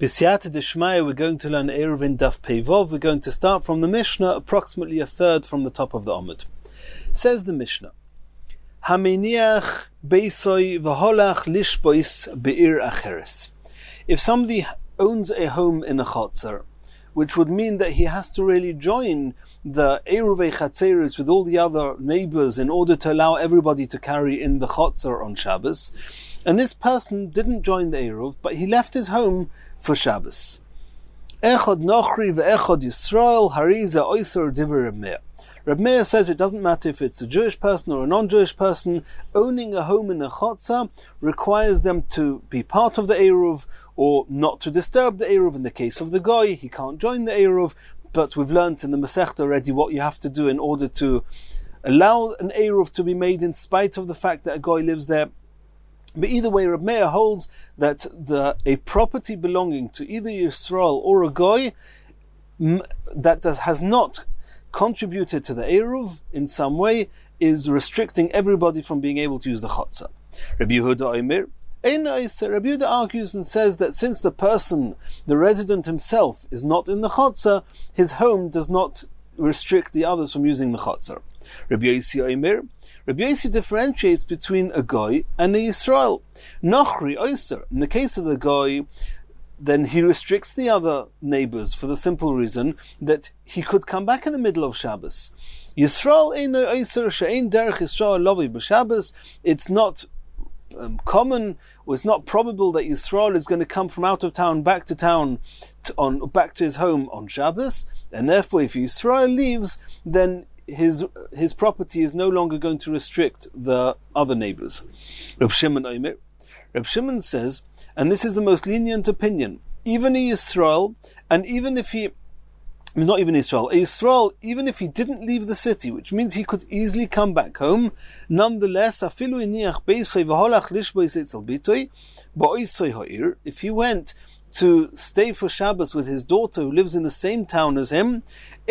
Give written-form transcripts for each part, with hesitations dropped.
B'siyata d'shmaya, we're going to learn Eruv in Daf Pei Vov. We're going to start from the Mishnah, approximately a third from the top of the Amud. Says the Mishnah, Hameniach beisoi v'holach lishbois be'ir acheres. If somebody owns a home in a chotzer, which would mean that he has to really join the Eruvei Chatzeris with all the other neighbors in order to allow everybody to carry in the chotzer on Shabbos, and this person didn't join the Eruv, but he left his home for Shabbos. Echad Nochri ve'echad Yisrael hariza oiser divrei Reb Meir. Reb Meir says it doesn't matter if it's a Jewish person or a non-Jewish person, owning a home in a chotzer requires them to be part of the Eruv or not to disturb the Eruv. In the case of the Goy, he can't join the Eruv, but we've learnt in the Masechta already what you have to do in order to allow an Eruv to be made in spite of the fact that a Goy lives there. But either way, Reb Meir holds that a property belonging to either Yisrael or a Goy that has not contributed to the Eruv in some way is restricting everybody from being able to use the Chotzer. Rabbi Yehuda Omer, Rabbi Yehuda argues and says that since the person, the resident himself, is not in the Chotzer, his home does not restrict the others from using the Chotzer. Rabbi Yossi Omer, Rabbi Yossi differentiates between a Goy and a Yisrael. Nochri Oiser, in the case of the Goy, then he restricts the other neighbors for the simple reason that he could come back in the middle of Shabbos. Yisrael eino Oiser she'ein derech Yisrael lovi b'Shabbos. It's not common, or it's not probable that Yisrael is going to come from out of town back to town, back to his home on Shabbos, and therefore if Yisrael leaves, then his property is no longer going to restrict the other neighbors. Reb Shimon Omer, Reb Shimon says, and this is the most lenient opinion, even in Yisrael, and even if he, not even Israel, Yisrael, even if he didn't leave the city, which means he could easily come back home, nonetheless, if he went to stay for Shabbos with his daughter who lives in the same town as him,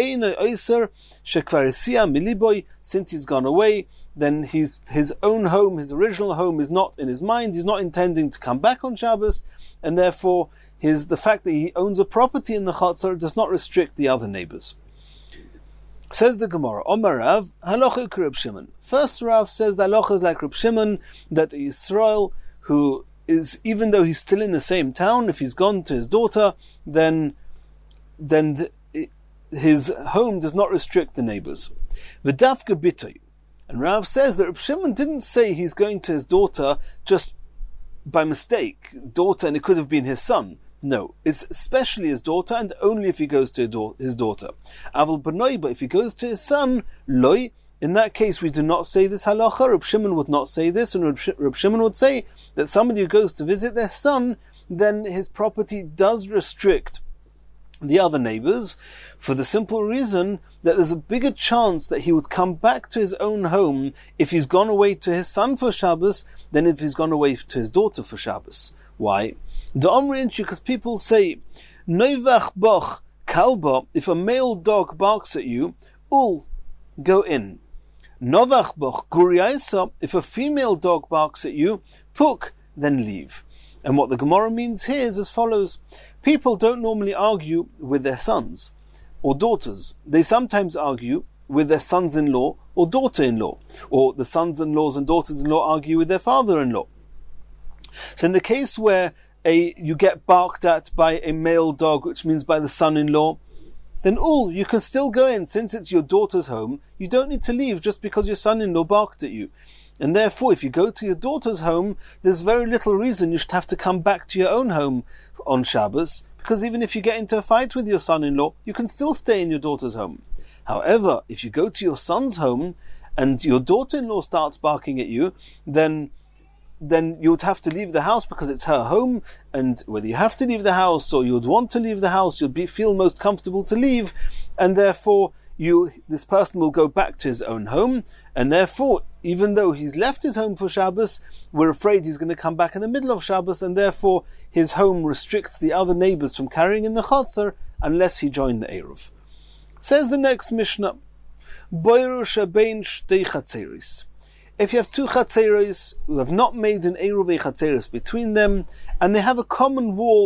since he's gone away, then his own home, his original home, is not in his mind. He's not intending to come back on Shabbos, and therefore the fact that he owns a property in the Chotzer does not restrict the other neighbors. Says the Gemara, Omar Rav, halacha Reb Shimon. First Rav says the halacha is like Reb Shimon, that Yisrael, who is, even though he's still in the same town, if he's gone to his daughter, then his home does not restrict the neighbors. V'dafka bitoy. And Rav says that Reb Shimon didn't say he's going to his daughter just by mistake, daughter, and it could have been his son. No, it's especially his daughter, and only if he goes to his daughter. Aval b'noi, but if he goes to his son, loy, in that case we do not say this halacha. Reb Shimon would not say this, and Reb Shimon would say that somebody who goes to visit their son, then his property does restrict the other neighbors, for the simple reason that there's a bigger chance that he would come back to his own home if he's gone away to his son for Shabbos than if he's gone away to his daughter for Shabbos. Why? Because people say, Noivach boch kalba, if a male dog barks at you, ul, go in. Novach boch guriaisa, if a female dog barks at you, puk, then leave. And what the Gemara means here is as follows. People don't normally argue with their sons or daughters. They sometimes argue with their sons-in-law or daughter-in-law, or the sons-in-laws and daughters-in-law argue with their father-in-law. So in the case where you get barked at by a male dog, which means by the son-in-law, then you can still go in. Since it's your daughter's home, you don't need to leave just because your son-in-law barked at you. And therefore, if you go to your daughter's home, there's very little reason you should have to come back to your own home on Shabbos, because even if you get into a fight with your son-in-law, you can still stay in your daughter's home. However, if you go to your son's home and your daughter-in-law starts barking at you, then you would have to leave the house because it's her home, and whether you have to leave the house or you would want to leave the house, you'd feel most comfortable to leave, and therefore this person will go back to his own home, and therefore, even though he's left his home for Shabbos, we're afraid he's going to come back in the middle of Shabbos, and therefore his home restricts the other neighbors from carrying in the Chotzer unless he joined the Eruv. Says the next Mishnah, Boiru shebein shtei chatzeris. If you have two chatzeris who have not made an Eruvei chatzeris between them, and they have a common wall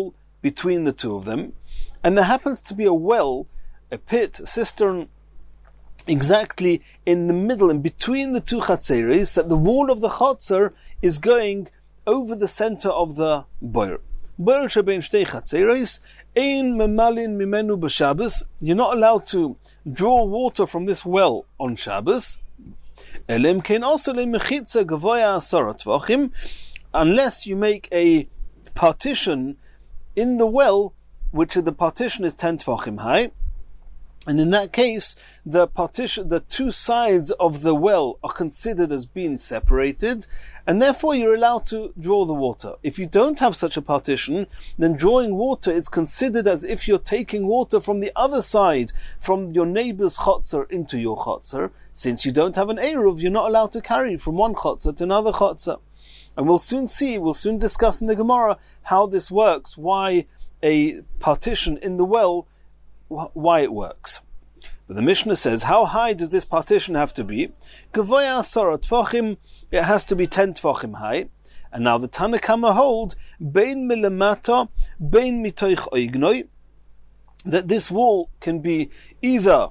between the two of them, and there happens to be a well, a pit, a cistern, exactly in the middle, in between the two chatzeres, that the wall of the chatzer is going over the center of the boir. Boir shebein shtei chatzeres, ein memalin mimenu b'Shabbos. You're not allowed to draw water from this well on Shabbos. Elim kein also lemechitza gavoya asara tvachim, unless you make a partition in the well, which the partition is 10 tvachim high. And in that case, the two sides of the well are considered as being separated, and therefore you're allowed to draw the water. If you don't have such a partition, then drawing water is considered as if you're taking water from the other side, from your neighbor's chotzer into your chotzer. Since you don't have an eruv, you're not allowed to carry from one chotzer to another chotzer. And we'll soon discuss in the Gemara how this works, why a partition in the well, why it works. But the Mishnah says, how high does this partition have to be? Gavoya asara tvachim, it has to be 10 tvachim high. And now the Tanna Kama hold, bein milamata, bein mitoich oignoi, that this wall can be either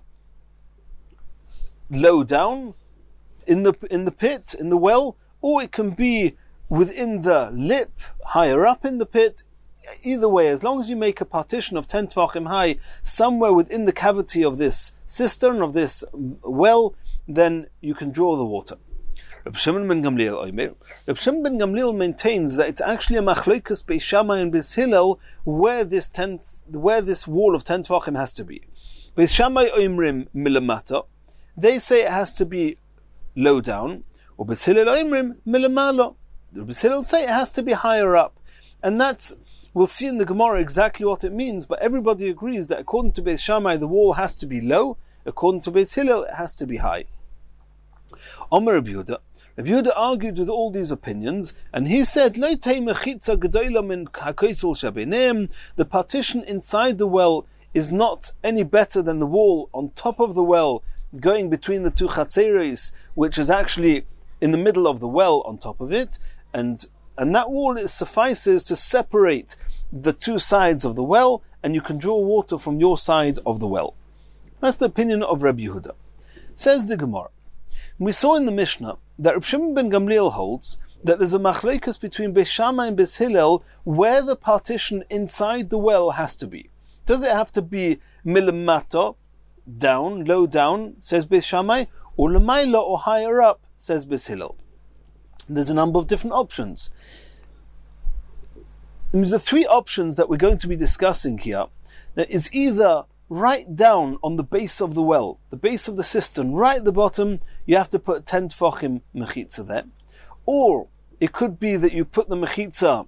low down in the pit, in the well, or it can be within the lip, higher up in the pit. Either way, as long as you make a partition of 10 tvachim high somewhere within the cavity of this cistern, of this well, then you can draw the water. Reb Shimon ben Gamliel maintains that it's actually a machlokas Beis Shammai and Beis Hillel where this wall of 10 tvachim has to be. Beis Shammai oimrim milamata, they say it has to be low down, or Beis Hillel oimrim milamala, the Beis Hillel say it has to be higher up, and that's, we'll see in the Gemara exactly what it means, but everybody agrees that according to Beis Shammai the wall has to be low, according to Beis Hillel it has to be high. Omer Rabbi Yehuda argued with all these opinions, and he said, the partition inside the well is not any better than the wall on top of the well, going between the two chatzeres, which is actually in the middle of the well on top of it, and that wall suffices to separate the two sides of the well, and you can draw water from your side of the well. That's the opinion of Rabbi Yehuda. Says the Gemara, we saw in the Mishnah that Reb Shimon ben Gamliel holds that there's a machlokas between Beis Shammai and Beis Hillel where the partition inside the well has to be. Does it have to be milamata, down, low down, says Beis Shammai, or lamaila, or higher up, says Beis Hillel? There's a number of different options. There's the three options that we're going to be discussing here. That is either right down on the base of the well, the base of the cistern, right at the bottom, you have to put 10 tfachim mechitza there. Or it could be that you put the mechitza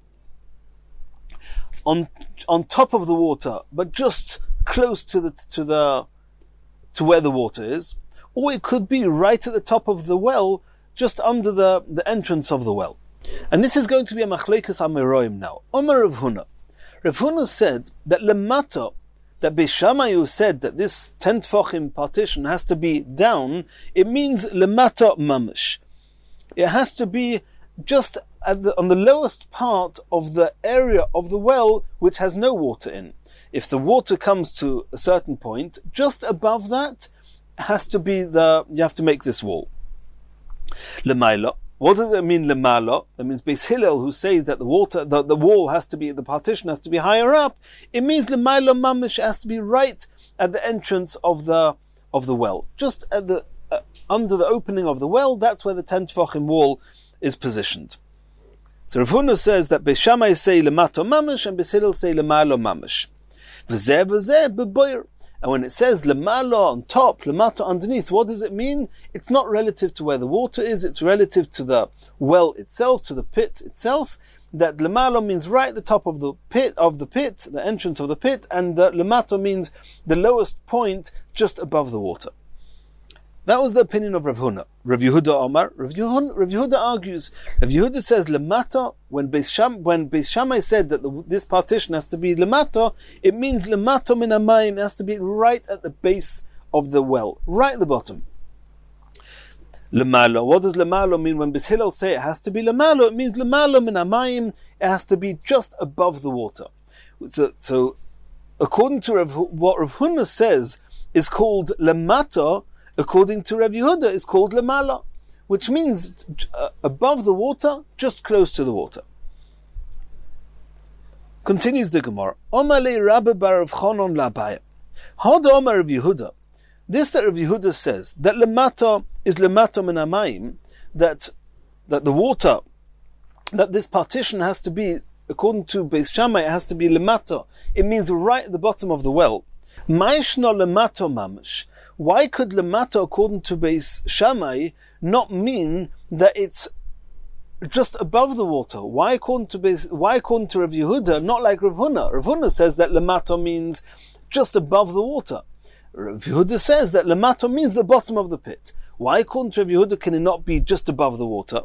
on top of the water, but just close to where the water is. Or it could be right at the top of the well, just under the entrance of the well. And this is going to be a machleikus amiroim now. Omer Rav Huna. Rav Huna said that lemata, that Beis Shammai said that this 10 tfachim partition has to be down, it means lemata mamish. It has to be just on the lowest part of the area of the well which has no water in. If the water comes to a certain point, just above that has to be you have to make this wall. Lemaila. What does it mean, lemala? That means Beis Hillel, who say that the wall has to be, the partition has to be higher up. It means lemaila mamish, has to be right at the entrance of the well, just at the under the opening of the well. That's where the 10 tfachim wall is positioned. So Rav Huna says that Beis Shammai say lemato mamish and Beis Hillel say lemaila mamish. V'zeh v'zeh b'boyer. And when it says lemala on top, lemata underneath, what does it mean? It's not relative to where the water is, it's relative to the well itself, to the pit itself. That lemala means right at the top of the pit, the entrance of the pit, and the lemata means the lowest point just above the water. That was the opinion of Rav Huna. Rav Yehuda Omar. Rav Yehuda argues. Rav Yehuda says lemata. When Beis Shammai said that this partition has to be lemata, it means lemata min hamayim. It has to be right at the base of the well, right at the bottom. Lemalo. What does lemalo mean? When Beis Hillel say it has to be lemalo, it means lemalo min hamayim. It has to be just above the water. So according to what Rav Huna says is called lemata, according to Rav Yehuda is called lemala, which means above the water, just close to the water. Continues the Gemara. Omar le Rabbi bar Rav Chanan l'Abaye. Had Omar Rav Yehuda. This that Rav Yehuda says that lemata is lemata min hamayim, that the water, that this partition has to be, according to Beis Shammai, it has to be lemata. It means right at the bottom of the well. Ma'ishna lemata mamash. Why could lemata, according to Beis Shammai, not mean that it's just above the water? Why according to Rav Yehuda, not like Rav Huna? Rav Huna says that lemata means just above the water. Rav Yehuda says that lemata means the bottom of the pit. Why according to Rav Yehuda can it not be just above the water?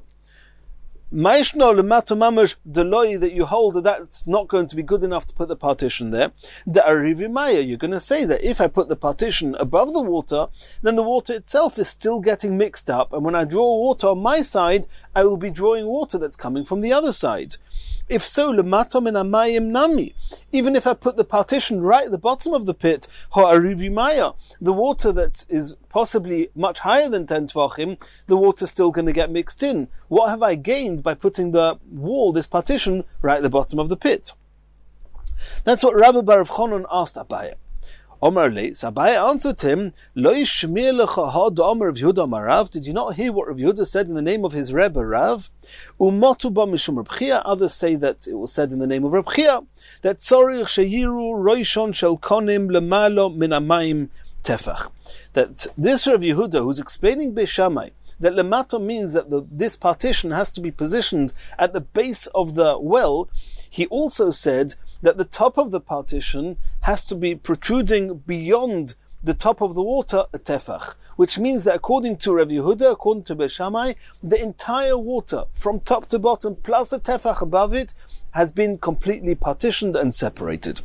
Ma'ishno lemata mamash deloi, that you hold that that's not going to be good enough to put the partition there. Da'arivi maya, you're going to say that if I put the partition above the water, then the water itself is still getting mixed up, and when I draw water on my side, I will be drawing water that's coming from the other side. If so, lemata min hamayim nami. Even if I put the partition right at the bottom of the pit, ha'arivi maya, the water that is possibly much higher than 10 tvachim, the water's still going to get mixed in. What have I gained by putting the wall, this partition, right at the bottom of the pit? That's what Rabbi bar Rav Chanan asked Abaye. Omar le, so Abaye answered him, Lo yishmir lecha had Omar Rav Yehuda Amar Rav. Did you not hear what Rav Yehuda said in the name of his Rebbe Rav? Umotu ba mishum Reb Chia. Others say that it was said in the name of Reb Chia, that tzorich sheyiru roishon shel konim lemalo min hamayim tefach. That this Rav Yehuda, who's explaining Beis Shammai, that lemata means that this partition has to be positioned at the base of the well, he also said that the top of the partition has to be protruding beyond the top of the water, a tefach, which means that according to Rav Yehuda, according to Beis Shammai, the entire water from top to bottom plus a tefach above it has been completely partitioned and separated.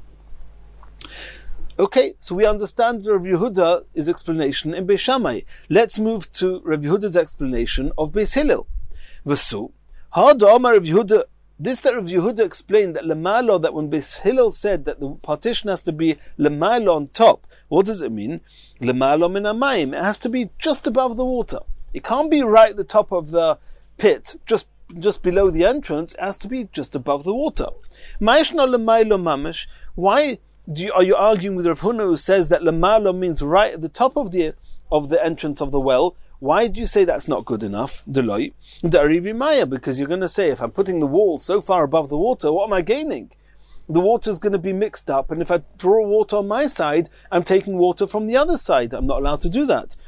Okay, so we understand Rav Yehuda's explanation in Beis Shammai. Let's move to Rav Yehuda's explanation of Beis Hillel. V'su, had Omar Rav Yehuda. This that Rav Yehuda explained that lemalo, that when Beis Hillel said that the partition has to be lemalo on top, what does it mean? Lemalo min hamayim. It has to be just above the water. It can't be right at the top of the pit, just below the entrance. It has to be just above the water. Ma'ishna lemalo mamash. Why are you arguing with Rav Huna, who says that lemalo means right at the top of the entrance of the well? Why do you say that's not good enough? Deloi, Da'arivi Maya, because you're going to say, if I'm putting the wall so far above the water, what am I gaining? The water's going to be mixed up, and if I draw water on my side, I'm taking water from the other side. I'm not allowed to do that.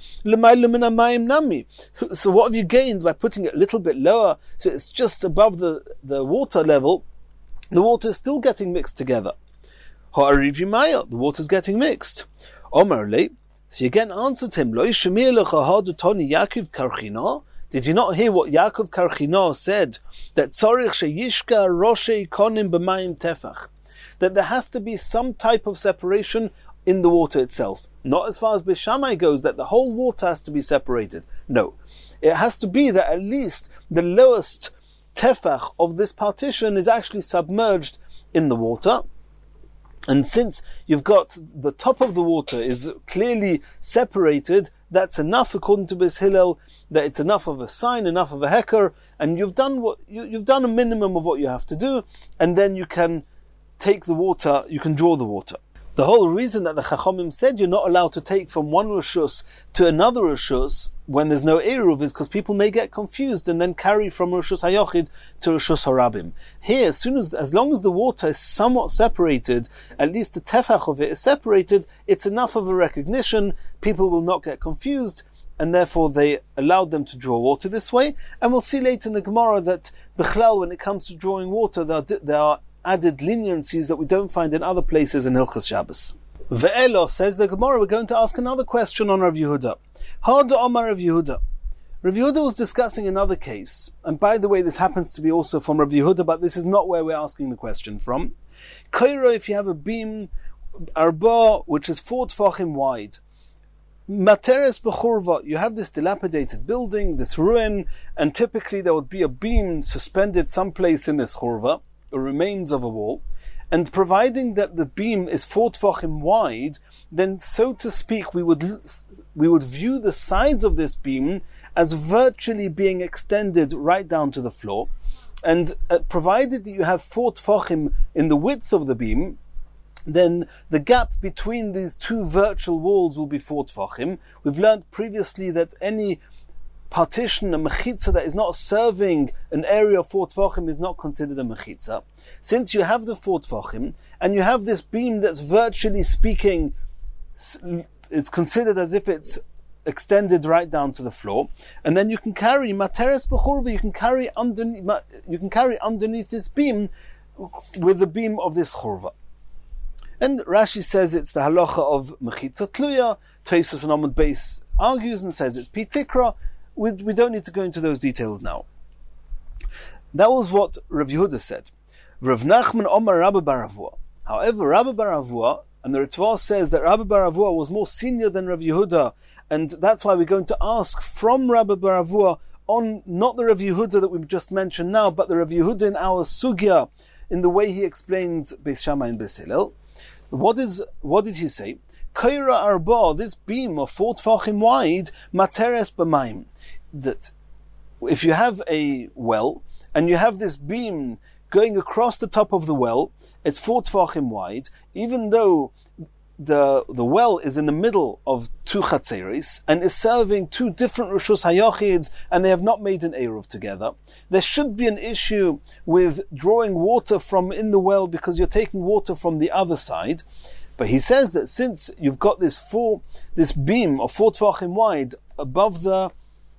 So what have you gained by putting it a little bit lower, so it's just above the water level? The water is still getting mixed together. Ha'arivi Maya, the water's getting mixed. Omar le. So you again answered him, Lo yishmir lecha hadu toni Yaakov Karchina. Did you not hear what Yaakov Karchina said? That tzorich sheyishka roshei konim b'mayim tefach. That there has to be some type of separation in the water itself. Not as far as Beis Shammai goes, that the whole water has to be separated. No. It has to be that at least the lowest tefach of this partition is actually submerged in the water. And since you've got the top of the water is clearly separated, that's enough according to Beis Hillel, that it's enough of a sign, enough of a heker, and you've done a minimum of what you have to do, and then you can take the water, you can draw the water. The whole reason that the Chachamim said you're not allowed to take from one Rishus to another Rishus when there's no Eruv is because people may get confused and then carry from Rishus HaYochid to Rishus HaRabim. Here, as long as the water is somewhat separated, at least the tefach of it is separated, it's enough of a recognition, people will not get confused, and therefore they allowed them to draw water this way. And we'll see later in the Gemara that Bichlal, when it comes to drawing water, there are added leniencies that we don't find in other places in Hilchos Shabbos. Ve'elo, says the Gemara, we're going to ask another question on Rav Yehuda. Had Omar Rav Yehuda. Rav Yehuda was discussing another case, and by the way, this happens to be also from Rav Yehuda, but this is not where we're asking the question from. Kairo, if you have a beam, arba, which is 4 tfachim wide, Materes b'churva, you have this dilapidated building, this ruin, and typically there would be a beam suspended someplace in this churva, the remains of a wall, And providing that the beam is 4 tefachim wide, then, so to speak, we would view the sides of this beam as virtually being extended right down to the floor. And provided that you have 4 tefachim in the width of the beam, then the gap between these two virtual walls will be 4 tefachim. We've learned previously that any partition, a mechitza that is not serving an area of 4 tefachim is not considered a mechitza. Since you have the 4 tefachim, and you have this beam that's virtually speaking, it's considered as if it's extended right down to the floor, and then you can carry materes b'churva, you can carry underneath this beam with the beam of this churva. And Rashi says it's the halacha of mechitza tluya. Tosfos and Amud Beis argues and says it's pitikra. We don't need to go into those details now. That was what Rav Yehuda said. Rav Nachman Omar Rabbi bar Avua. However, Rabbi bar Avua, and the Ritva says that Rabbi bar Avua was more senior than Rav Yehuda, and that's why we're going to ask from Rabbi bar Avua on not the Rav Yehuda that we've just mentioned now, but the Rav Yehuda in our sugya, in the way he explains Beis Shammai and Beis Hillel. What did he say? Kaira arba, this beam of 4 tefachim wide, materes b'mayim. That if you have a well, and you have this beam going across the top of the well, it's 4 tefachim wide, even though the well is in the middle of 2 chatzeris, and is serving 2 different Rishus Hayochids, and they have not made an Eruv together. There should be an issue with drawing water from in the well, because you're taking water from the other side. But he says that since you've got this beam of 4 tefachim wide above the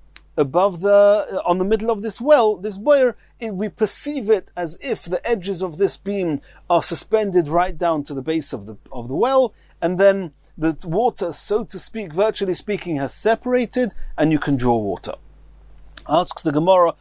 on the middle of this well, this boyer, we perceive it as if the edges of this beam are suspended right down to the base of the well, and then the water, so to speak, virtually speaking, has separated, and you can draw water. Asks the Gemara,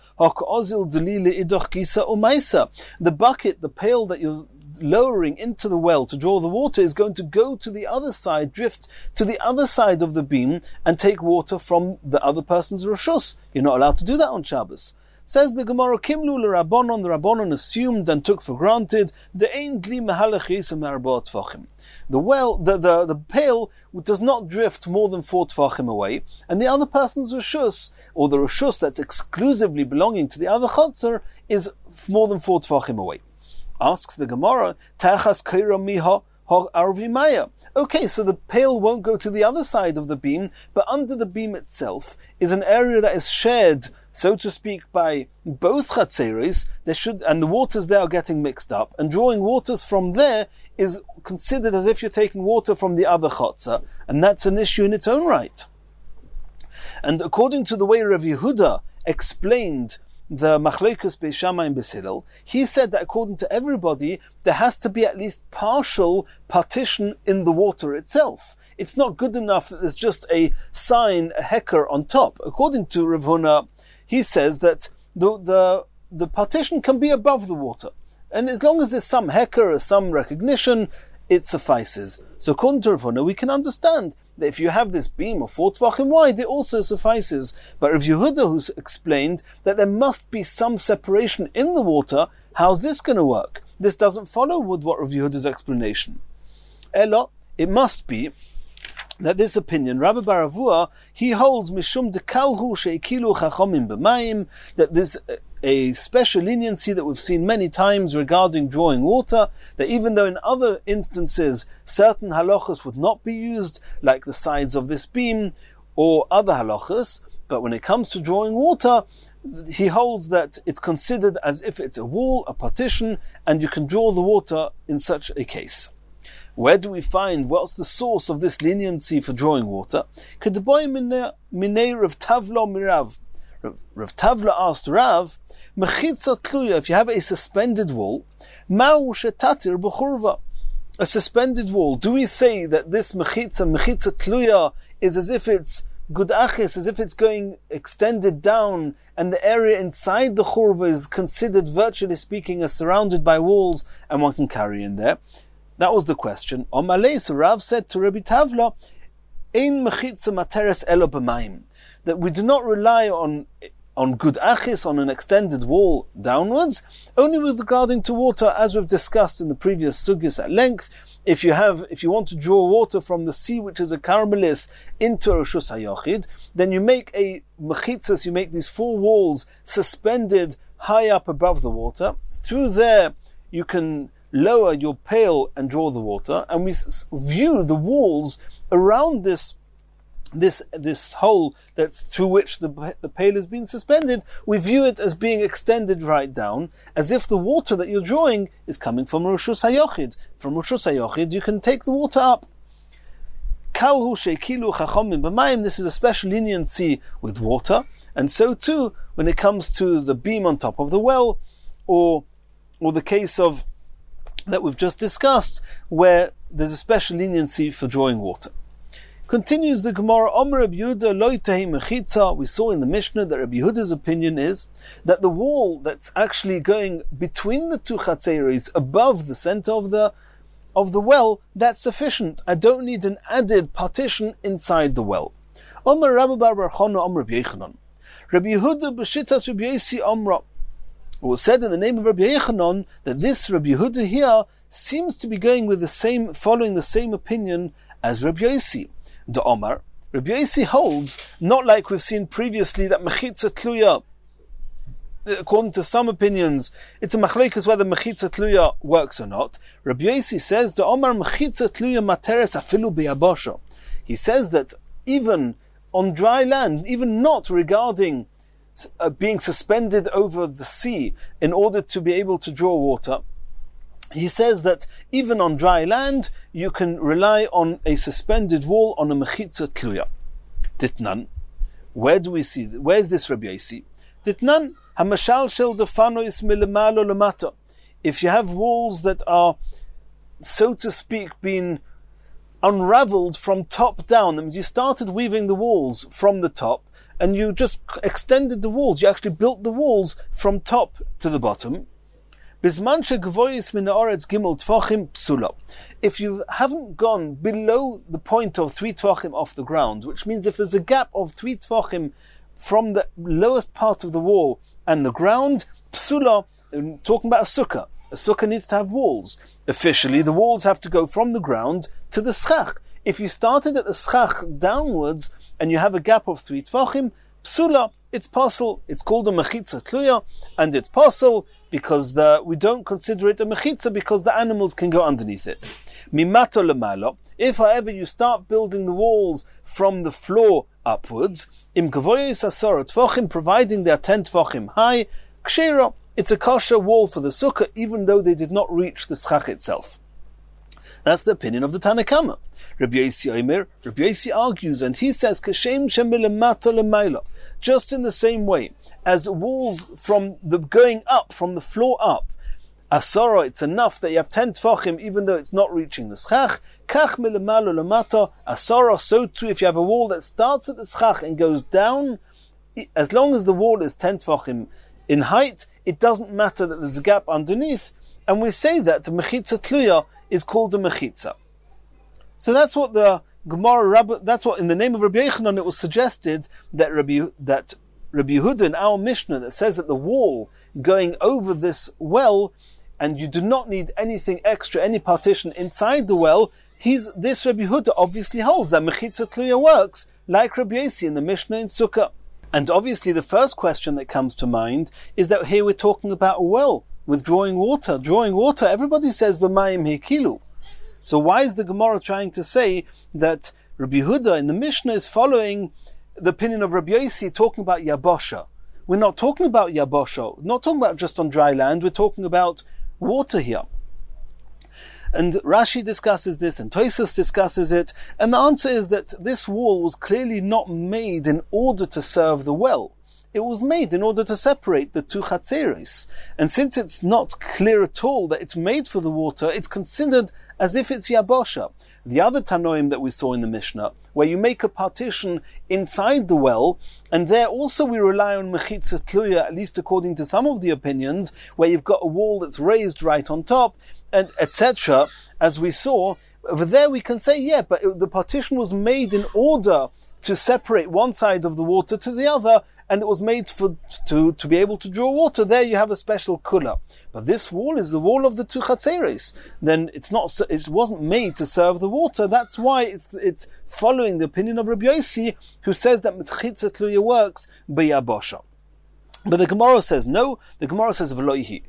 the bucket, the pail that you're lowering into the well to draw the water is going to go to the other side, drift to the other side of the beam, and take water from the other person's rishus. You're not allowed to do that on Shabbos. Says the Gemara, Kimlu l'Rabbanon, the Rabbanon assumed and took for granted, the well, the pail does not drift more than 4 tefachim away, and the other person's rishus, or the rishus that's exclusively belonging to the other chotzer, is more than 4 tefachim away. Asks the Gemara, Tachas Kaira Miha Arvimaya. Okay, so the pail won't go to the other side of the beam, but under the beam itself is an area that is shared, so to speak, by both chatzeris. And the waters there are getting mixed up, and drawing waters from there is considered as if you're taking water from the other chotzer, and that's an issue in its own right. And according to the way Rav Yehuda explained the Machlokes Beis Shammai and Beis Hillel, he said that according to everybody, there has to be at least partial partition in the water itself. It's not good enough that there's just a sign, a heker on top. According to Rav Huna, he says that the partition can be above the water, and as long as there's some heker or some recognition, it suffices. So according to Rav Huna, we can understand that if you have this beam of 4 tefachim wide, it also suffices. But Rav Yehuda, who's explained that there must be some separation in the water, how's this going to work? This doesn't follow with what Rav Yehuda's explanation. Elo, it must be that this opinion, Rabbi bar Avua, he holds mishum dekalhu sheikilu chachomim b'mayim, that this a special leniency that we've seen many times regarding drawing water, that even though in other instances certain halachas would not be used, like the sides of this beam or other halachas, but when it comes to drawing water, he holds that it's considered as if it's a wall, a partition, and you can draw the water in such a case. Where do we find, what's the source of this leniency for drawing water? Rav Tavla asked Rav, Mechitza tluya, if you have a suspended wall, ma'u shetatir b'churva, a suspended wall, do we say that this mechitza tluya, is as if it's gudachis, as if it's going extended down, and the area inside the churva is considered, virtually speaking, as surrounded by walls, and one can carry in there? That was the question. Omalei, so Rav said to Rabbi Tavla, Ein mechitza materes elo b'mayim, that we do not rely on on good achis, on an extended wall downwards, only with regarding to water, as we've discussed in the previous sugis at length. If you want to draw water from the sea, which is a karmelis, into Reshus HaYochid, then you make a mechitzas, you make these 4 walls suspended high up above the water. Through there, you can lower your pail and draw the water, and we view the walls around this hole that's through which the pail has been suspended. We view it as being extended right down, as if the water that you're drawing is coming from Reshus HaYochid. From Reshus HaYochid, you can take the water up. Kalhu shekilu chachomim b'mayim. This is a special leniency with water, and so too when it comes to the beam on top of the well, or the case of that we've just discussed, where there's a special leniency for drawing water. Continues the Gemara, Omer Rabbi Yehuda lo yitei mechitza. We saw in the Mishnah that Rabbi Yehuda's opinion is that the wall that's actually going between the 2 chatzeros above the center of the well, that's sufficient. I don't need an added partition inside the well. Omer Rabbi Bar Bar Chana Omer Rabbi Yechanan. Rabbi Yehuda b'shitas Rabbi Yosi Omra. It was said in the name of Rabbi Yechanan that this Rabbi Yehuda here seems to be going following the same opinion as Rabbi Yosi. The Omar, Rabbi Yosi holds, not like we've seen previously, that mechitza tluya, according to some opinions, it's a machlokes whether mechitza tluya works or not. Rabbi Yosi says, the Omar mechitza tluya materes afilu biyabosha. He says that even on dry land, even not regarding being suspended over the sea in order to be able to draw water, he says that even on dry land, you can rely on a suspended wall, on a mechitza tluya. Ditnan. Where do we see? Where's this Rabbi Yosi? Ditnan hamashal shel defanois milemalo lemata. If you have walls that are, so to speak, being unraveled from top down, that means you started weaving the walls from the top, and you just extended the walls. You actually built the walls from top to the bottom. If you haven't gone below the point of 3 tvachim off the ground, which means if there's a gap of 3 tvachim from the lowest part of the wall and the ground, psula, talking about a sukkah needs to have walls. Officially, the walls have to go from the ground to the schach. If you started at the schach downwards and you have a gap of 3 tvachim, psula, it's possible. It's called a mechitza tluya, and it's possible because we don't consider it a mechitza because the animals can go underneath it. Mimato lemalo. If, however, you start building the walls from the floor upwards, im gavoyis asara tfachim, providing they are 10 tfachim high, kshira, it's a kosher wall for the sukkah, even though they did not reach the schach itself. That's the opinion of the Tanna Kama. Rabbi Yosi argues, and he says, Kashem shemilemato lemaila, just in the same way as walls from the going up, from the floor up, asara, it's enough that you have 10 tfachim, even though it's not reaching the schach. Kach milemalo lemata asara, so too if you have a wall that starts at the schach and goes down, as long as the wall is 10 tfachim in height, it doesn't matter that there's a gap underneath, and we say that the mechitza tluya is called a mechitza. So that's what the Gemara, that's what in the name of Rabbi Yechanan it was suggested that Rabbi Yehuda in our Mishnah that says that the wall going over this well, and you do not need anything extra, any partition inside the well, this Rabbi Yehuda obviously holds that mechitza tluya works like Rabbi Yosi in the Mishnah in Sukkah. And obviously the first question that comes to mind is that here we're talking about a well with drawing water. Everybody says b'mayim hekilu. So why is the Gemara trying to say that Rabbi Yehuda in the Mishnah is following the opinion of Rabbi Yosi, talking about Yabosha? We're not talking about Yabosha, not talking about just on dry land, we're talking about water here. And Rashi discusses this, and Tosfos discusses it, and the answer is that this wall was clearly not made in order to serve the well. It was made in order to separate the 2 chatzeros. And since it's not clear at all that it's made for the water, it's considered as if it's Yabosha. The other Tanoim that we saw in the Mishnah, where you make a partition inside the well, and there also we rely on mechitza tluya, at least according to some of the opinions, where you've got a wall that's raised right on top, and etc. As we saw, over there we can say, yeah, but the partition was made in order to separate one side of the water to the other, and it was made to be able to draw water. There you have a special kula. But this wall is the wall of the two chatzeres. Then it wasn't made to serve the water. That's why it's following the opinion of Rabbi Yossi, who says that mechitza tluya works b'yabosha. But the Gemara says no. The Gemara says v'loihi.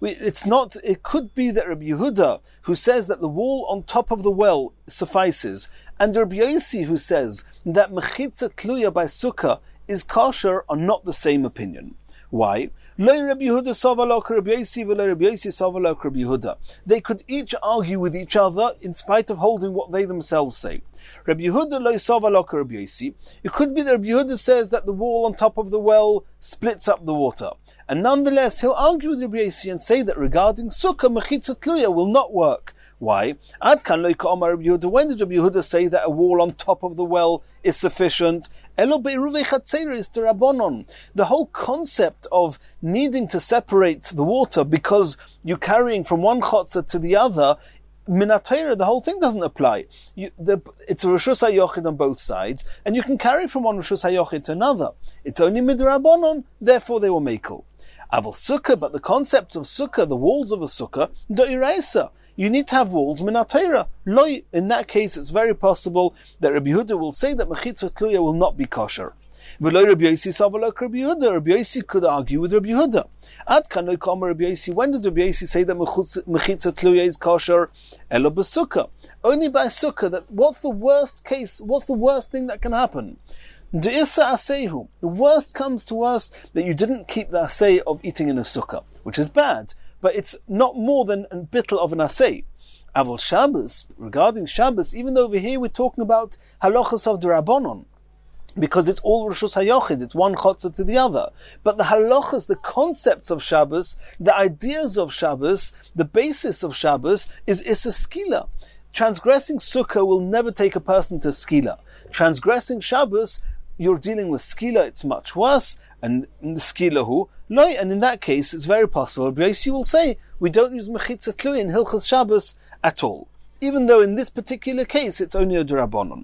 It could be that Rabbi Yehuda, who says that the wall on top of the well suffices, and Rabbi Yossi, who says that mechitza tluya by sukkah is kosher, are not the same opinion. Why? Lo Rabbi Yehuda savalok Rabbi Yossi, v'lo Rabbi Yossi savalok Rabbi Yehuda. They could each argue with each other in spite of holding what they themselves say. Rabbi Yehuda lo savalok Rabbi Yossi. It could be that Rabbi Yehuda says that the wall on top of the well splits up the water, and nonetheless he'll argue with Rabbi Yossi and say that regarding sukkah mechitza tluya will not work. Why? Ad kan lo ka'amar Rabbi Yehuda. When did Rabbi Yehuda say that a wall on top of the well is sufficient? Elo be'iruvei chatzeres d'Rabbanon. The whole concept of needing to separate the water because you're carrying from one chotzer to the other, minatayra, the whole thing doesn't apply. It's a Rishus HaYochid on both sides, and you can carry from one Rishus HaYochid to another. It's only midrabanon, therefore they were mekel. Aval sukkah, but the concept of sukkah, the walls of a sukkah, do'iraisa. You need to have walls minatayra. Loi, in that case, it's very possible that Rabbi Yehuda will say that mechitza tluya will not be kosher. V'lo Rabbi Yossi savalok Rabbi Yehuda. Rabbi Yossi could argue with Rabbi Yehuda. Ad kan lo ka'amar Rabbi Yossi. When did Rabbi Yossi say that mechitza tluya is kosher? Elo b'sukkah. Only by sukkah. That what's the worst case? What's the worst thing that can happen? De'issa asehu. The worst comes to worst that you didn't keep the asay of eating in a sukkah, which is bad. But it's not more than a bittel of an asay. Aval Shabbos, regarding Shabbos, even though over here we're talking about halachas of the Rabbanon, because it's all Rishus HaYochid, it's one chotzer to the other. But the halachas, the concepts of Shabbos, the ideas of Shabbos, the basis of Shabbos is Issa Skila. Transgressing Sukkah will never take a person to Skila. Transgressing Shabbos, you're dealing with Skila, it's much worse, and the Skilahu, Loi, and in that case, it's very possible Rabbi Yossi will say, we don't use mechitza tluya in Hilchas Shabbos at all. Even though in this particular case, it's only a D'Rabbanon.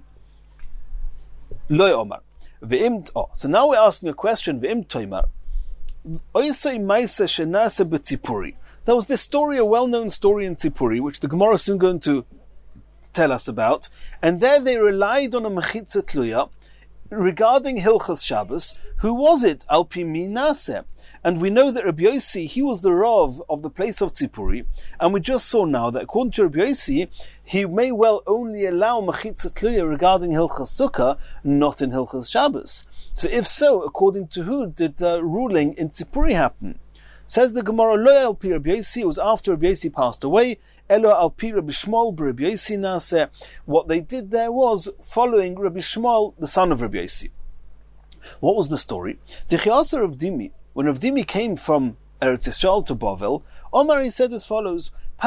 Loi Omar. So now we're asking a question, V'im Toimar. Oisei Maisa Shenase B'Tzipuri. There was this story, a well-known story in Tzipuri, which the Gemara is soon going to tell us about, and there they relied on a mechitza tluya regarding Hilchas Shabbos. Who was it? Alpi Minaseh. And we know that Rabbi Yossi, he was the Rav of the place of Tzipuri, and we just saw now that according to Rabbi Yossi, he may well only allow mechitza tluya regarding Hilchas Sukkah, not in Hilchas Shabbos. So if so, according to who did the ruling in Tzipuri happen? Says the Gemara, Lo Alpi Rabbi Yossi, it was after Rabbi Yossi passed away. Elo Alpi Rabbi Shmuel Rabbi Yossi Naseh. What they did there was following Rabbi Shmuel, the son of Rabbi Yossi. What was the story? Tichiasa of Dimi. When Rav Dimi came from Eretz Yisrael to Bavel, Omar, he said as follows: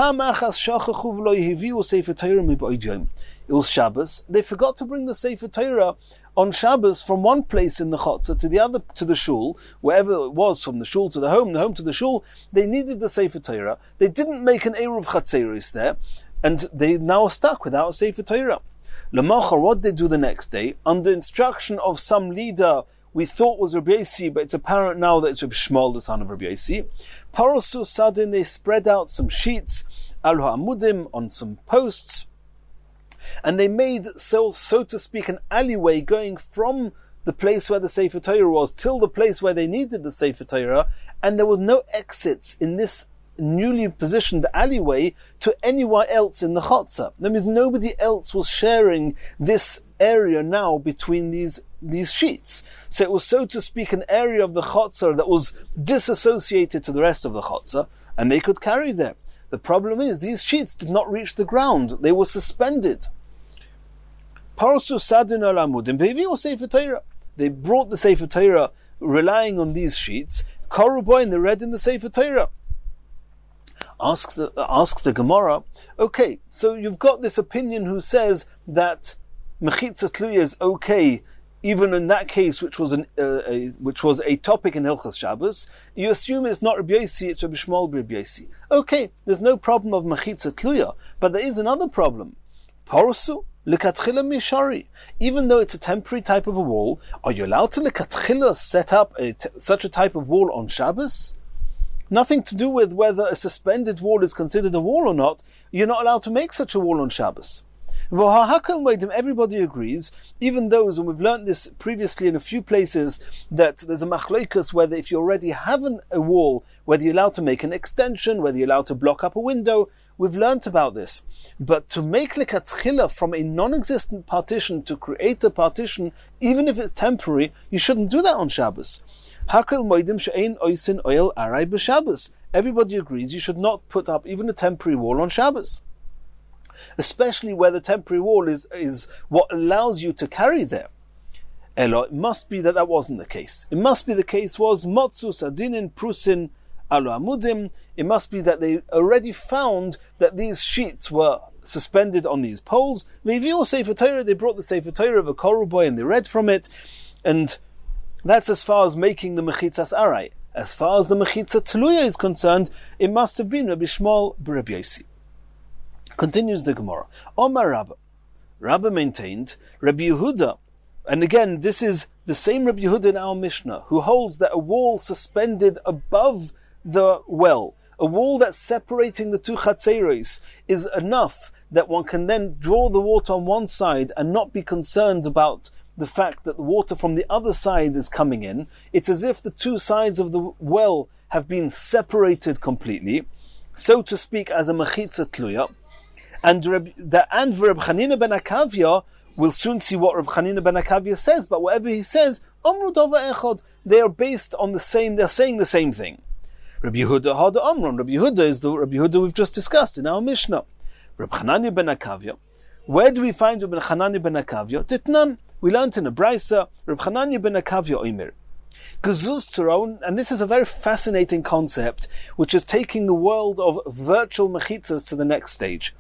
it was Shabbos. They forgot to bring the Sefer Torah on Shabbos from one place in the Chotzer to the other, to the shul, wherever it was, from the shul to the home to the shul. They needed the Sefer Torah. They didn't make an Eruv Chatzeris there, and they now are stuck without a Sefer Torah. Lamachar, what did they do the next day? Under instruction of some leader we thought was Rabbi Yossi, but it's apparent now that it's Rabbi Shmuel, the son of Rabbi Yossi. Parosu Sadin, they spread out some sheets, al ha'amudim, on some posts, and they made, so to speak, an alleyway going from the place where the Sefer Torah was till the place where they needed the Sefer Torah, and there was no exits in this newly positioned alleyway to anyone else in the Chotzer. That means nobody else was sharing this area now between these sheets. So it was, so to speak, an area of the Chotzer that was disassociated to the rest of the Chotzer, and they could carry there. The problem is, these sheets did not reach the ground. They were suspended. Parsu Sadin al Amudim Ve'viu Sefer Torah. They brought the Sefer Torah relying on these sheets. Karuboy, and they read in the Sefer Torah. Asks the Gemara, okay, so you've got this opinion who says that mechitza tluya is okay, even in that case, which was a topic in Hilchas Shabbos. You assume it's not Rabbi Yossi, it's Rabbi Shmuel Rabbi Yossi. Okay, there's no problem of mechitza tluya, but there is another problem. Parsu, L'katchila mishari. Even though it's a temporary type of a wall, are you allowed to l'katchila set up such a type of wall on Shabbos? Nothing to do with whether a suspended wall is considered a wall or not. You're not allowed to make such a wall on Shabbos. Everybody agrees, even those, and we've learned this previously in a few places, that there's a machlokas whether if you already have a wall, whether you're allowed to make an extension, whether you're allowed to block up a window. We've learnt about this. But to make l'katchila from a non-existent partition to create a partition, even if it's temporary, you shouldn't do that on Shabbos. Everybody agrees you should not put up even a temporary wall on Shabbos. Especially where the temporary wall is what allows you to carry there. Elo, it must be that wasn't the case. It must be the case was Motzus Adinin Prusin Alu Amudim. It must be that they already found that these sheets were suspended on these poles. They brought the Sefer Torah of a Koruboy and they read from it. And that's as far as making the Mechitzas Arai. As far as the Mechitza Tluya is concerned, it must have been Rabbi Shmuel b'Rabbi Yossi. Continues the Gemara. Omar Rabba. Rabba maintained, Rabbi Yehuda, and again, this is the same Rabbi Yehuda in our Mishnah, who holds that a wall suspended above the well, a wall that's separating the two chatzeros, is enough that one can then draw the water on one side and not be concerned about the fact that the water from the other side is coming in. It's as if the two sides of the well have been separated completely, so to speak, as a mechitza tluya. And Reb Chanina ben Akavya, we'll soon see what Reb Chanina ben Akavya says, but whatever he says, Omru Dova Echad, they are based on the same, they're saying the same thing. Rabbi Yehuda Hada Omron, Rabbi Yehuda is the Rabbi Yehuda we've just discussed in our Mishnah. Reb Chanina ben Akavya, where do we find Reb Chanina ben Akavya? Titnan, we learned in a Braisa, Reb Chanina ben Akavya Omer. And this is a very fascinating concept, which is taking the world of virtual mechitzas to the next stage.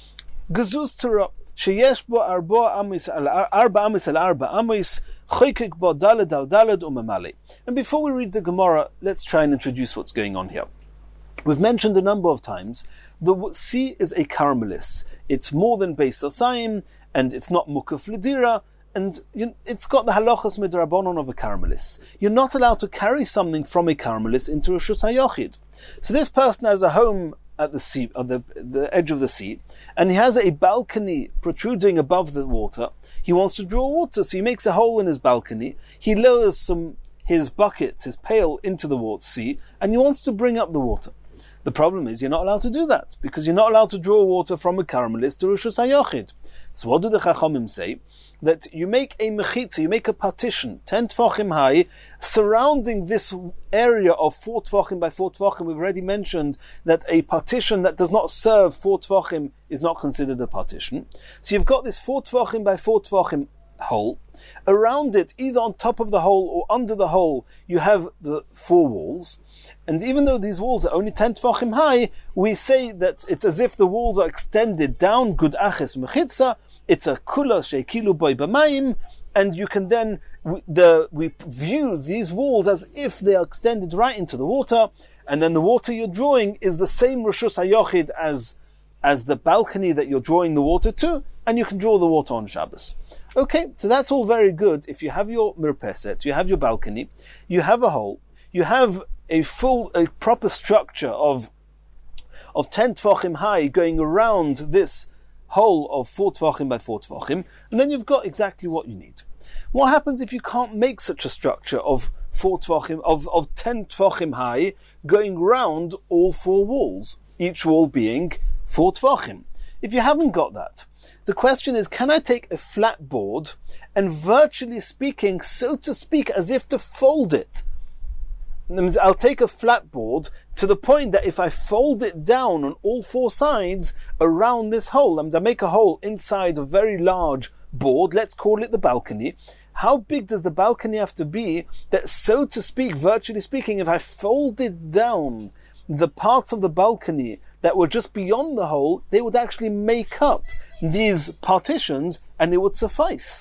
Gazuz Torah, sheyesh bo arba amis al arba amis, choykik bo daled al daled umamali. And before we read the Gemara, let's try and introduce what's going on here. We've mentioned a number of times, the sea is a caramelis. It's more than Beis Osayim, and it's not mukaf ledira, and it's got the halachas midrabanon of a caramelis. You're not allowed to carry something from a caramelis into a Reshus HaYochid. So this person has a home at the sea, on the edge of the sea, and he has a balcony protruding above the water. He wants to draw water, so he makes a hole in his balcony. He lowers his bucket, his pail, into the sea, and he wants to bring up the water. The problem is you're not allowed to do that, because you're not allowed to draw water from a caramelis to Reshus HaYochid. So what do the Chachamim say? That you make a mechitza, you make a partition, 10 tefachim high, surrounding this area of 4 tefachim by 4 tefachim. We've already mentioned that a partition that does not serve 4 tefachim is not considered a partition. So you've got this 4 tefachim by 4 tefachim hole. Around it, either on top of the hole or under the hole, you have the 4 walls. And even though these walls are only 10 tefachim high, we say that it's as if the walls are extended down, gud aches mechitza. It's a kula shekilu boy b'mayim, and you can then, we view these walls as if they are extended right into the water, and then the water you're drawing is the same Reshus HaYochid as the balcony that you're drawing the water to, and you can draw the water on Shabbos. Okay, so that's all very good. If you have your mirpeset, you have your balcony, you have a hole, you have a proper structure of 10 tefachim high going around this hole of 4 tefachim by 4 tefachim, and then you've got exactly what you need. What happens if you can't make such a structure of 4 tefachim, of 10 tefachim high, going round all 4 walls, each wall being 4 tefachim? If you haven't got that, the question is, can I take a flat board and virtually speaking, so to speak, as if to fold it? I'll take a flat board to the point that if I fold it down on all 4 sides around this hole, I make a hole inside a very large board, let's call it the balcony. How big does the balcony have to be that, so to speak, virtually speaking, if I folded down the parts of the balcony that were just beyond the hole, they would actually make up these partitions and it would suffice?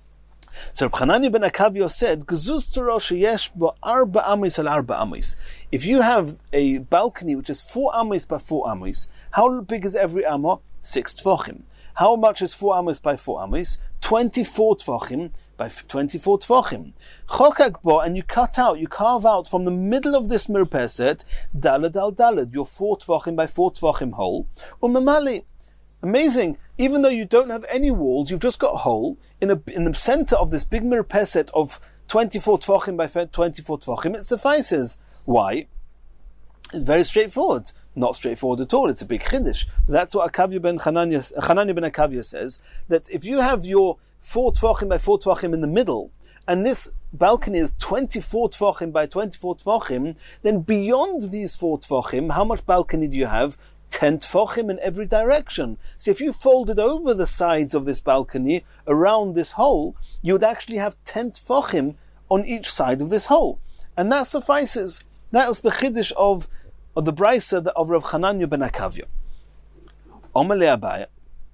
So Reb Chanina ben Akavya said, "Gzuz Torah sheyesh bo arba amis al arba amis." If you have a balcony which is 4 amis by 4 amis, how big is every amma? 6 tefachim. How much is 4 amos by 4 amos? 24 tvachim by 24 tvachim. Chokak bo, and you carve out from the middle of this mirpeset, dalad al dalad, your 4 tvachim by 4 tvachim hole. Umamali. Amazing. Even though you don't have any walls, you've just got a hole in the center of this big mirpeset of 24 tvachim by 24 tvachim. It suffices. Why? It's very straightforward. Not straightforward at all. It's a big chiddush. That's what Hanania ben Akavya says, that if you have your 4 tvachim by 4 tvachim in the middle, and this balcony is 24 tvachim by 24 tvachim, then beyond these 4 tvachim, how much balcony do you have? 10 tvachim in every direction. So if you folded over the sides of this balcony around this hole, you would actually have 10 tvachim on each side of this hole. And that suffices. That was the chiddush of the brisa of Rav Hanania ben Akavya. Omele Abaya.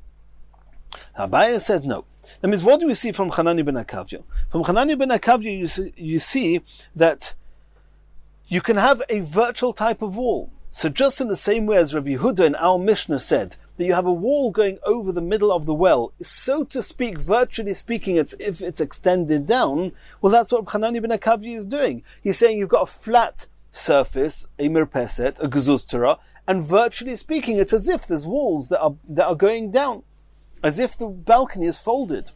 Abaya said no. That means, what do we see from Hanania ben Akavya? From Hanania ben Akavya, you see that you can have a virtual type of wall. So just in the same way as Rabbi Yehuda in our Mishnah said, that you have a wall going over the middle of the well, so to speak, virtually speaking, it's if it's extended down, well, that's what Hanania ben Akavya is doing. He's saying you've got a flat surface, a mirpeset, a gezuztera, and virtually speaking, it's as if there's walls that are going down, as if the balcony is folded.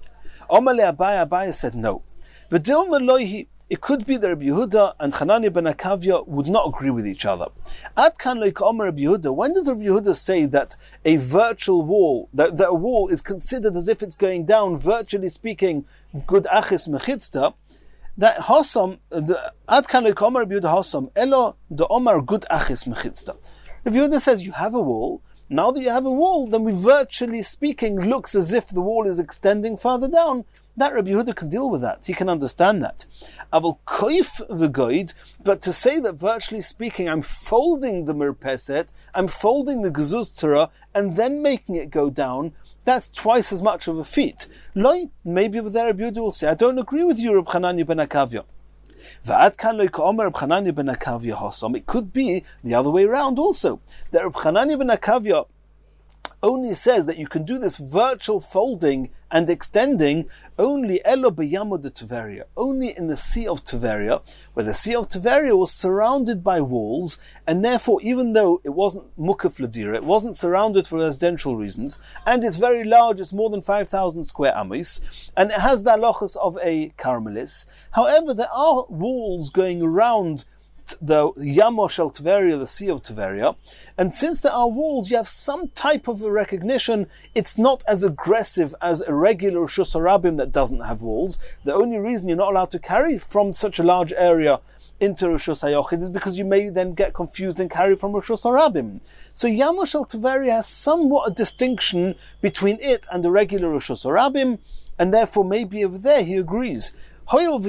Omale Abaya said no. V'dilma loihi. It could be that Rabbi Yehuda and Hanania ben Akavya would not agree with each other. At kan loik omer Rabbi Yehuda. When does Rabbi Yehuda say that a virtual wall, that a wall is considered as if it's going down, virtually speaking, good achis mechitzta? That Hossam, Ad kan loik omer Rabbi Yehuda Hossam, elo de omer good achis mechitzta. Rabbi Yehuda says you have a wall. Now that you have a wall, then we virtually speaking looks as if the wall is extending further down. That Rabbi Yehuda can deal with that. He can understand that. Aval koif v'goid, but to say that virtually speaking, I'm folding the mirpeset, I'm folding the gezuztera, and then making it go down, that's twice as much of a feat. Loi, maybe over there Rabbi Yehuda will say, I don't agree with you, Reb Hanania ben Akavya. V'ad kan lo ka'omer Reb Hanania ben Akavya hosom. It could be the other way around also. That Reb Hanania ben Akavya only says that you can do this virtual folding and extending only elo b'yamo de Tveria, only in the Sea of Tveria, where the Sea of Tveria was surrounded by walls, and therefore, even though it wasn't mukaf ladira, it wasn't surrounded for residential reasons, and it's very large, it's more than 5,000 square amos, and it has the halachas of a Carmelis. However, there are walls going around the Yamo Shel Tveria, the Sea of Tveria, and since there are walls, you have some type of a recognition. It's not as aggressive as a regular Rishus Harabim that doesn't have walls. The only reason you're not allowed to carry from such a large area into Rishus HaYochid is because you may then get confused and carry from Rishus Harabim. So Yamo Shel Tveria has somewhat a distinction between it and the regular Rishus Harabim, and therefore maybe over there he agrees. Since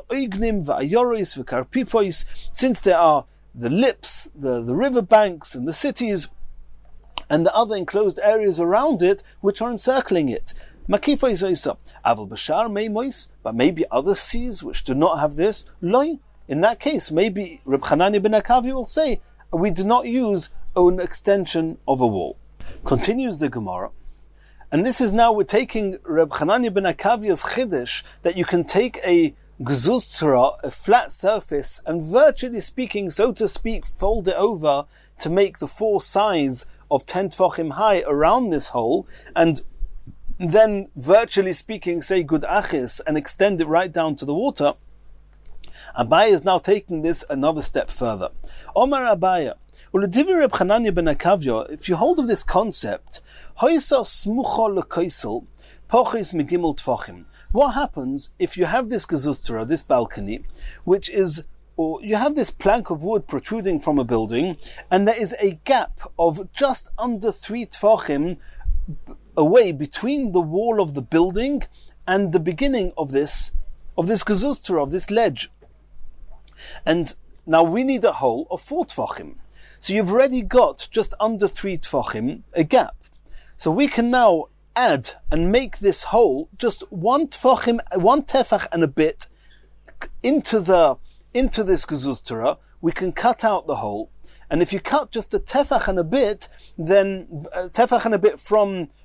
there are the lips, the river banks and the cities and the other enclosed areas around it which are encircling it. But maybe other seas which do not have this, in that case, maybe Reb Hanania ben Akavya will say, we do not use an extension of a wall. Continues the Gemara. And this is now, we're taking Reb Hanania ben Akavya's chiddush, that you can take a gezuztera, a flat surface, and virtually speaking, so to speak, fold it over to make the 4 sides of 10 tefachim high around this hole, and then virtually speaking, say good achis, and extend it right down to the water. Abaya is now taking this another step further. Omar Abaya, if you hold of this concept, what happens if you have this gezuztera, this balcony, which is, or you have this plank of wood protruding from a building, and there is a gap of just under 3 tefachim away between the wall of the building and the beginning of this gezuztera, of this ledge. And now we need a hole of 4 tefachim. So you've already got just under 3 tefachim, a gap. So we can now add and make this hole just 1 tefachim, 1 tefach and a bit into this gezuztera. We can cut out the hole. And if you cut just a tefach and a bit, then tefach and a bit from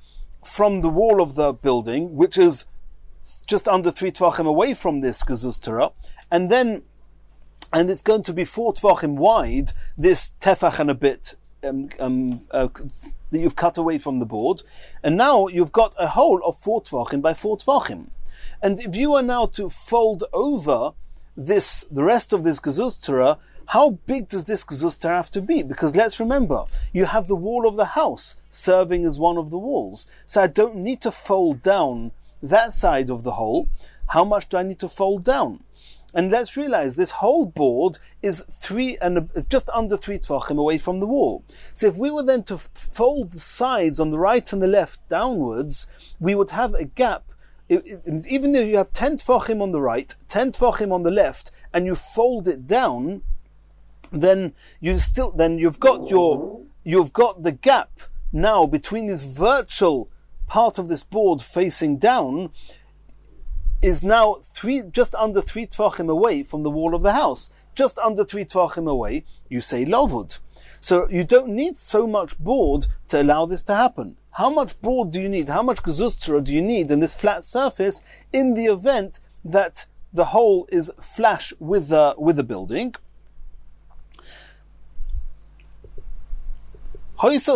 from the wall of the building, which is just under 3 tvachim away from this gezuztara, and it's going to be 4 tvachim wide, this tefach and a bit that you've cut away from the board, and now you've got a hole of 4 tvachim by 4 tvachim. And if you are now to fold over the rest of this gezuztara, how big does this gezuztara have to be? Because let's remember, you have the wall of the house serving as one of the walls. So I don't need to fold down that side of the hole. How much do I need to fold down? And let's realize this whole board is just under 3 tvachim away from the wall. So if we were then to fold the sides on the right and the left downwards, we would have a gap. Even though you have 10 tvachim on the right, 10 tvachim on the left, and you fold it down, then you've got the gap now between this virtual part of this board facing down is now just under 3 tvachim away from the wall of the house. Just under 3 tvachim away, you say lavud. So you don't need so much board to allow this to happen. How much board do you need? How much gezuztara do you need in this flat surface in the event that the hole is flush with the building? You need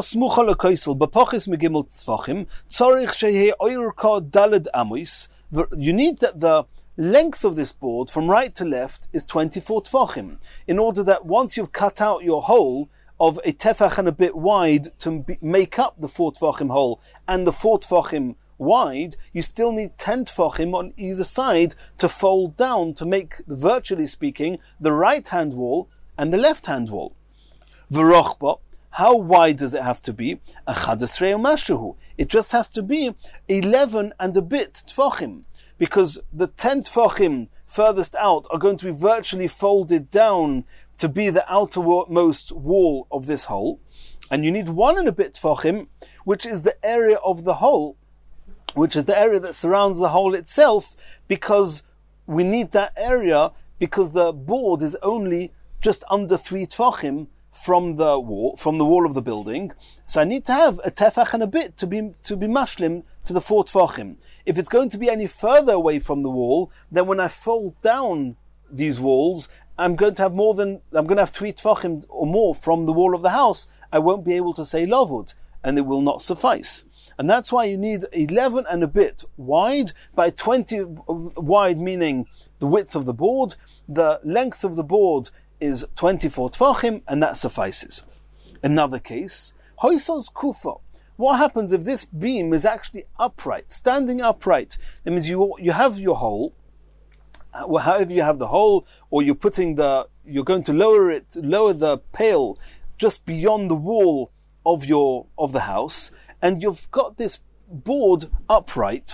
that the length of this board from right to left is 24 tvachim, in order that once you've cut out your hole of a tefach and a bit wide to make up the 4 tvachim hole and the 4 tvachim wide, you still need 10 tvachim on either side to fold down to make, virtually speaking, the right hand wall and the left hand wall. V'rochba, how wide does it have to be? It just has to be 11 and a bit tvachim, because the 10 tvachim furthest out are going to be virtually folded down to be the outermost wall of this hole. And you need 1 and a bit tvachim, which is the area of the hole, which is the area that surrounds the hole itself, because we need that area because the board is only just under 3 tvachim from the wall of the building. So I need to have a tefach and a bit to be mashlim to the 4 tvachim. If it's going to be any further away from the wall, then when I fold down these walls, I'm going to have 3 tvachim or more from the wall of the house. I won't be able to say lavud, and it will not suffice. And that's why you need 11 and a bit wide by 20 wide, meaning the width of the board. The length of the board is 24 tvachim, and that suffices. Another case, hoisos kufa. What happens if this beam is actually upright, standing upright? That means you have your hole. However you have the hole, or you're going to lower the pail just beyond the wall of the house, and you've got this board upright,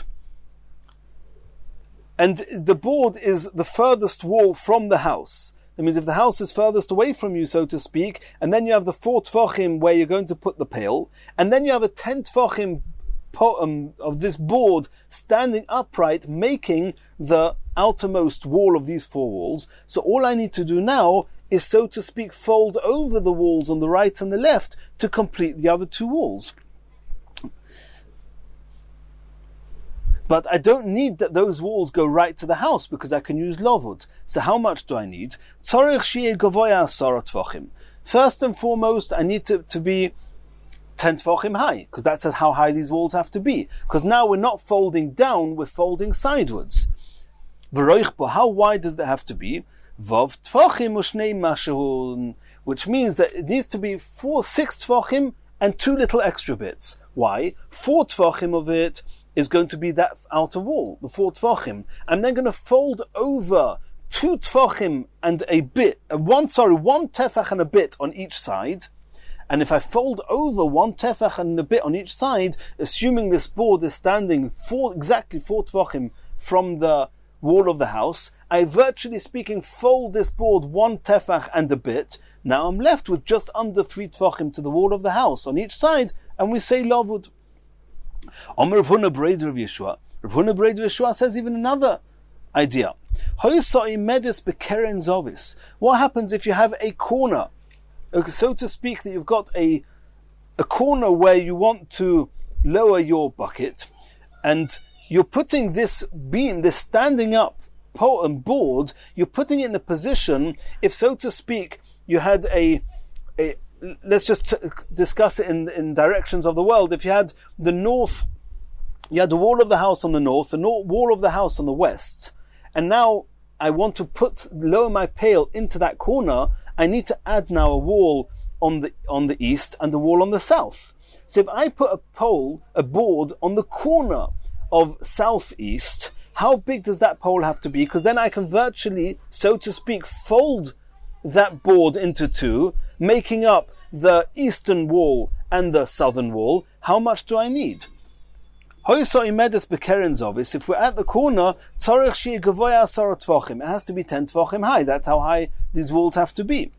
and the board is the furthest wall from the house. That means if the house is furthest away from you, so to speak, and then you have the 4 tvachim where you're going to put the pail, and then you have a 10 tvachim of this board standing upright, making the outermost wall of these 4 walls. So all I need to do now is, so to speak, fold over the walls on the right and the left to complete the other 2 walls. But I don't need that those walls go right to the house, because I can use lavud. So how much do I need? First and foremost, I need to be 10 tvachim high, because that's how high these walls have to be. Because now we're not folding down, we're folding sidewards. How wide does that have to be? Vav tvachim ushnei mashahun, which means that it needs to be 6 tvachim and 2 little extra bits. Why? 4 tvachim of it is going to be that outer wall, the 4 tvachim. I'm then going to fold over 2 tvachim and a bit, one tefach and a bit on each side. And if I fold over 1 tefach and a bit on each side, assuming this board is standing exactly 4 tvachim from the wall of the house, I, virtually speaking, fold this board 1 tefach and a bit. Now I'm left with just under 3 tvachim to the wall of the house on each side, and we say lavud. Omer Rav Huna Breder of Yeshua. Rav Huna Breder of Yeshua says even another idea. What happens if you have a corner, so to speak, that you've got a corner where you want to lower your bucket, and you're putting this beam, this standing up pole and board, you're putting it in a position, if so to speak, you had let's just discuss it in directions of the world. If you had the north, you had the wall of the house on the north, the wall of the house on the west, and now I want to lower my pail into that corner, I need to add now a wall on the east and the wall on the south. So if I put a board on the corner of southeast, how big does that pole have to be? Because then I can virtually, so to speak, fold that board into two, making up the eastern wall and the southern wall. How much do I need? If we're at the corner, it has to be 10 tvachim high. That's how high these walls have to be.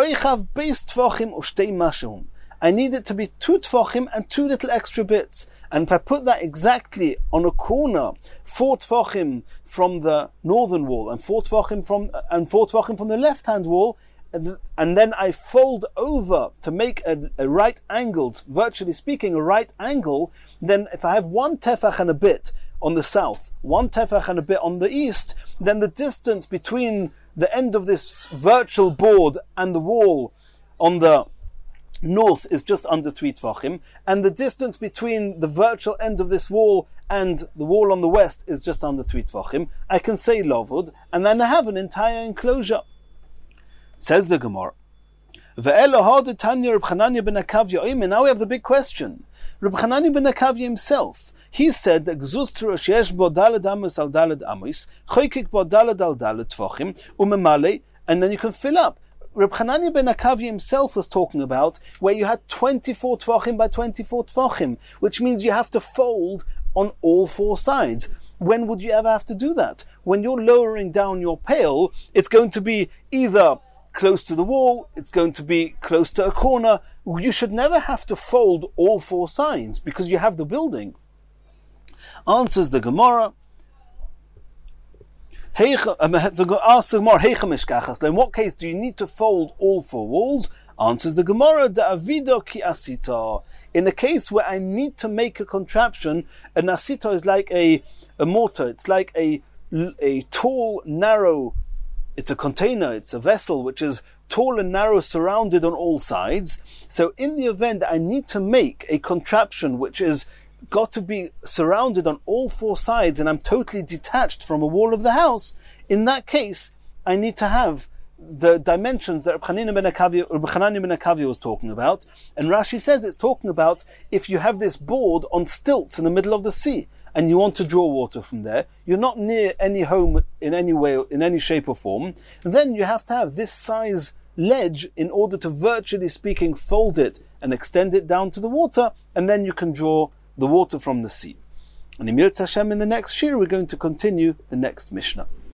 I need it to be 2 tvachim and 2 little extra bits. And if I put that exactly on a corner, 4 tvachim from the northern wall and 4 tvachim from the left-hand wall, and then I fold over to make a right angle, virtually speaking, a right angle, then if I have 1 tefach and a bit on the south, 1 tefach and a bit on the east, then the distance between the end of this virtual board and the wall on the north is just under 3 tvachim, and the distance between the virtual end of this wall and the wall on the west is just under 3 tvachim. I can say lavud, and then I have an entire enclosure. Says the Gemara. Now we have the big question. Reb Chananya ben Akavya himself, he said that gzustra sheyesh bo daled amos al daled amos, choykik bo daled al daled tvachim, umemale, and then you can fill up. Reb Chananya ben Akavya himself was talking about where you had 24 tvachim by 24 tvachim, which means you have to fold on all 4 sides. When would you ever have to do that? When you're lowering down your pail, it's going to be either close to the wall, it's going to be close to a corner. You should never have to fold all 4 sides because you have the building. Answers the Gemara. Asks the Gemara, in what case do you need to fold all 4 walls? Answers the Gemara, Da'avido ki asita. In a case where I need to make a contraption, an asita is like a mortar. It's like a tall, narrow, it's a container, it's a vessel which is tall and narrow, surrounded on all sides. So in the event that I need to make a contraption which is got to be surrounded on all 4 sides and I'm totally detached from a wall of the house, in that case, I need to have the dimensions that Reb Chananya ben Akavya was talking about. And Rashi says it's talking about if you have this board on stilts in the middle of the sea and you want to draw water from there, you're not near any home in any way, in any shape or form, and then you have to have this size ledge in order to, virtually speaking, fold it and extend it down to the water, and then you can draw the water from the sea. And in Yirtzeh Hashem, in the next shir, we're going to continue the next Mishnah.